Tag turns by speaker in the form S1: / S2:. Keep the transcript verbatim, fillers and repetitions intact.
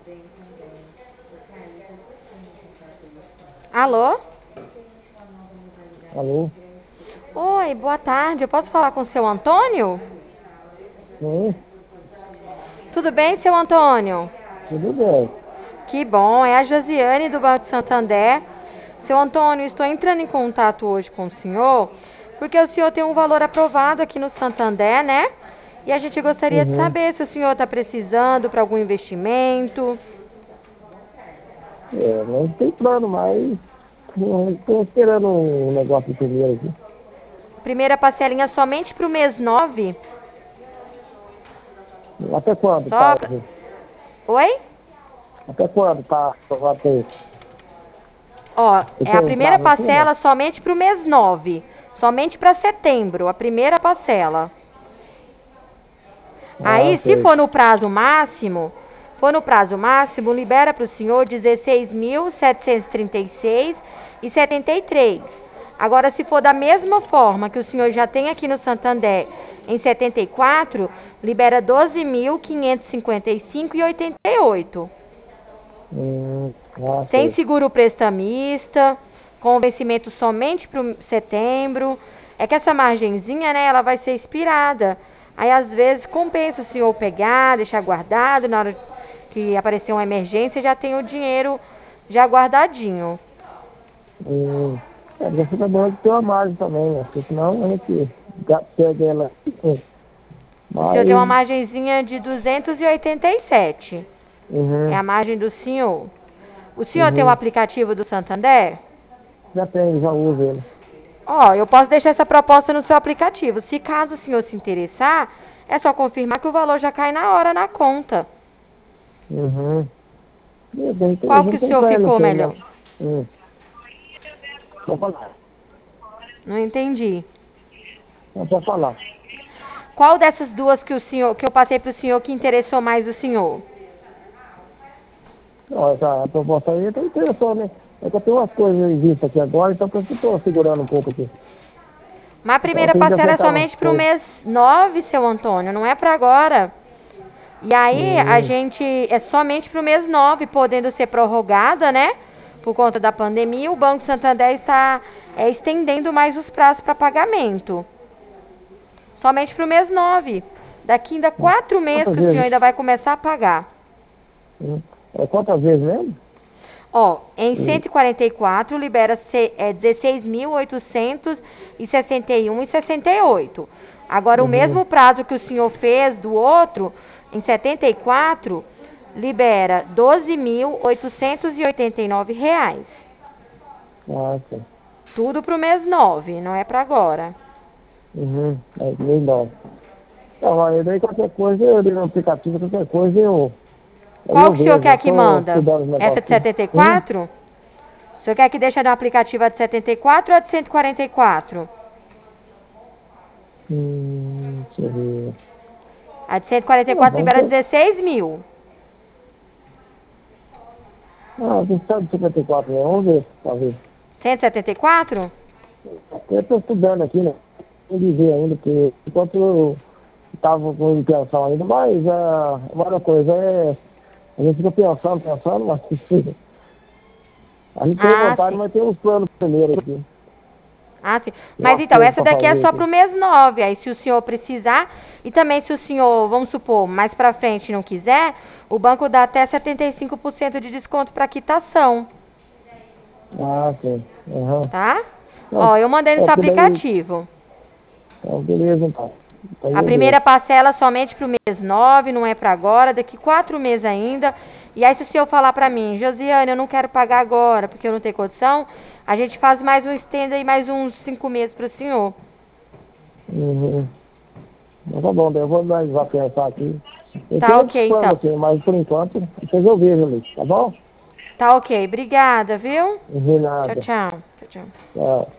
S1: Alô?
S2: Alô?
S1: Oi, boa tarde. Eu posso falar com o seu Antônio?
S2: Sim,
S1: Tudo bem, seu Antônio?
S2: tudo bem.
S1: Que bom, é a Josiane do Banco de Santander. Seu Antônio, estou entrando em contato hoje com o senhor, porque o senhor tem um valor aprovado aqui no Santander, né? E a gente gostaria de
S2: Uhum.
S1: saber se o senhor está precisando para algum investimento.
S2: É, não tem plano, mas estou esperando um negócio primeiro aqui.
S1: Primeira parcelinha somente para o mês nove.
S2: Até quando
S1: Só
S2: tá?
S1: pra... Oi?
S2: Até quando tá? Vai ter?
S1: Ó, é a
S2: Tem
S1: primeira
S2: prazo assim, não?
S1: parcela somente para o mês nove. Somente para setembro, a primeira parcela.
S2: Ah,
S1: Aí, se
S2: sei.
S1: for no prazo máximo, for no prazo máximo, libera para o senhor dezesseis mil setecentos e trinta e seis e setenta e três. Agora, se for da mesma forma que o senhor já tem aqui no Santander em setenta e quatro, libera doze mil quinhentos e cinquenta e cinco e oitenta e oito.
S2: Hum, ah,
S1: Sem
S2: sei.
S1: seguro prestamista, com vencimento somente para setembro. É que essa margenzinha, né, ela vai ser expirada. Aí, às vezes, compensa o senhor pegar, deixar guardado, na hora que aparecer uma emergência, já tem o dinheiro já guardadinho.
S2: Hum, é, já fica bom de ter uma margem também, né? Porque senão a gente ga- perde ela.
S1: O senhor tem uma
S2: Mas,
S1: margenzinha de duzentos e oitenta e sete. É
S2: uhum,
S1: a margem do senhor. O senhor tem o
S2: uhum.
S1: aplicativo do Santander?
S2: Já tem, já uso ele.
S1: Ó, eu posso deixar essa proposta no seu aplicativo. Se caso o senhor se interessar, é só confirmar que o valor já cai na hora na conta.
S2: Uhum. E bem
S1: Qual que o
S2: interessante
S1: senhor
S2: entrar no
S1: ficou
S2: seu,
S1: melhor?
S2: né? Hum, vou falar.
S1: Não entendi.
S2: Não pode falar.
S1: Qual dessas duas que o senhor, que eu passei para o senhor que interessou mais o senhor?
S2: Não, essa proposta aí tá interessante, né? É que eu tenho umas coisas em vista aqui agora, então por isso que eu tô segurando um pouco aqui.
S1: Mas a
S2: Então eu
S1: primeira
S2: tenho que
S1: parcela é
S2: acertar umas
S1: somente para o
S2: coisas.
S1: mês nove, seu Antônio, não é para agora. E aí a
S2: Hum,
S1: gente é somente para o mês nove, podendo ser prorrogada, né? Por conta da pandemia, o Banco Santander está é, estendendo mais os prazos para pagamento. Somente para o mês nove. Daqui ainda quatro meses
S2: quantas
S1: que o senhor
S2: vezes?
S1: ainda vai começar a pagar.
S2: Hum, é quantas vezes mesmo?
S1: Ó, em
S2: Hum,
S1: cento e quarenta e quatro libera é, dezesseis mil oitocentos e sessenta e um e sessenta e oito. Agora, o
S2: Uhum.
S1: mesmo prazo que o senhor fez do outro, em setenta e quatro, libera doze mil oitocentos e oitenta e nove reais.
S2: Ah, tá.
S1: Tudo para o mês nove, não é para agora.
S2: Uhum. É bem bom. Então, aí daí qualquer coisa, eu ligo no aplicativo, qualquer coisa eu, aí
S1: Qual
S2: eu
S1: que o senhor
S2: vejo.
S1: quer
S2: Eu
S1: que
S2: tô
S1: manda?
S2: estudando os
S1: Essa de
S2: negocinhos.
S1: setenta e
S2: Hum?
S1: quatro? O senhor quer que deixe no aplicativo a de setenta e quatro ou a de cento e quarenta e quatro?
S2: Hum, deixa eu ver.
S1: A de cento e quarenta e
S2: Ah,
S1: quatro
S2: vamos
S1: libera
S2: ter...
S1: dezesseis mil.
S2: Ah, você sabe cinquenta e quatro, né? Vamos ver, talvez.
S1: cento e setenta e quatro?
S2: Eu estou estudando aqui, né? Não dizer ainda, porque enquanto eu estava com intenção ainda, mas a uma coisa é. A gente fica pensando, pensando, mas a gente tem
S1: Ah,
S2: vontade,
S1: sim.
S2: mas tem uns planos primeiro aqui.
S1: Ah, sim.
S2: Tem
S1: Mas
S2: umas
S1: então,
S2: coisas
S1: essa
S2: para
S1: daqui é
S2: fazer
S1: só para
S2: aqui.
S1: o mês nove. Aí, se o senhor precisar, e também se o senhor, vamos supor, mais para frente não quiser, o banco dá até setenta e cinco por cento de desconto para quitação,
S2: Ah, sim. Aham.
S1: tá?
S2: Não,
S1: Ó, eu mandei no
S2: é
S1: seu
S2: porque daí.
S1: aplicativo.
S2: Então, beleza, então. Então
S1: A
S2: eu
S1: primeira
S2: vejo.
S1: parcela somente para o mês nove, não é para agora, daqui quatro meses ainda. E aí, se o senhor falar para mim, Josiane, eu não quero pagar agora, porque eu não tenho condição, a gente faz mais um estenda e mais uns cinco meses para o senhor.
S2: Uhum. Então tá bom, daí eu vou mais já pensar aqui. Eu tenho
S1: Tá
S2: outros
S1: ok, então.
S2: planos aqui, mas por enquanto, depois eu vejo ali, tá bom?
S1: Tá ok. Obrigada, viu?
S2: Não vi
S1: Tchau,
S2: nada.
S1: tchau. Tchau, tchau.
S2: Tchau.